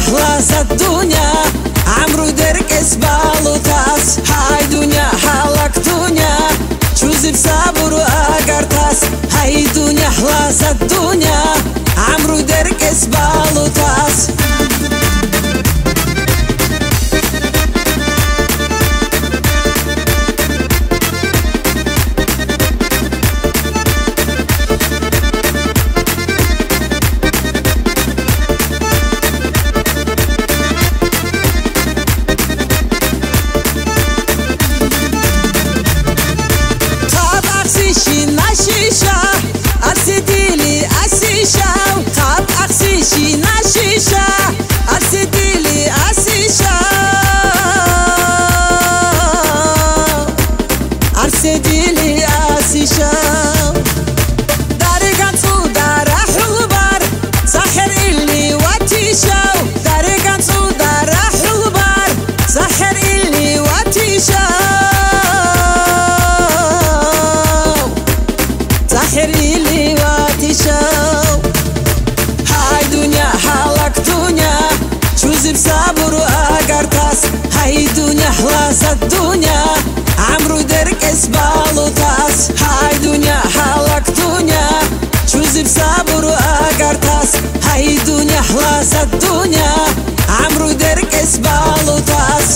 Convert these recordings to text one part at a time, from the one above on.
خلاص الدنيا عمرو دركس بالوتاس هاي دنيا حالك دنيا شوزي بصبر وأقرتاس هاي دنيا خلاص الدنيا عمرو دركس بالوتاس بصبر وأقرتاس هاي دنيا خلاص الدنيا عمرو دركس بالوتاس هاي دنيا حالك دنيا شوزي بصبر وأقرتاس هاي دنيا خلاص الدنيا عمرو دركس بالوتاس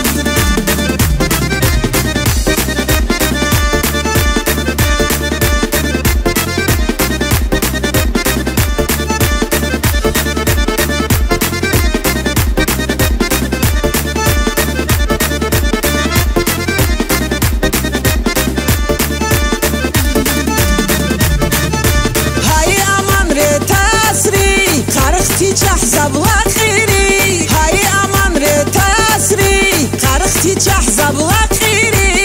تحزب لخيري هاي أمان رتاسري قرختي تحزب لخيري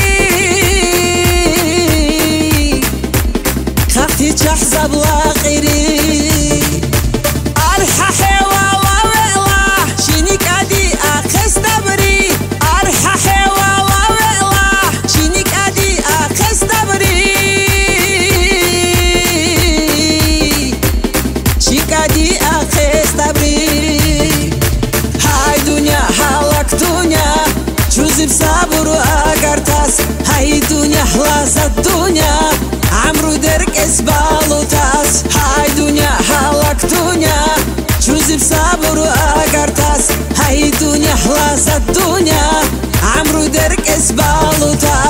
خختي تحزب لخيري أرححي والله والله شينك أدي أخستبري أرححي والله والله شينك أدي أخستبري شيك أدي هاي دنيا حالك دنيا شوزي بصبر وأقرتاس هاي دنيا خلاص الدنيا عمرو دركس بالوتاس هاي دنيا حالك دنيا شوزي بصبر وأقرتاس هاي دنيا خلاص الدنيا عمرو دركس بالوتاس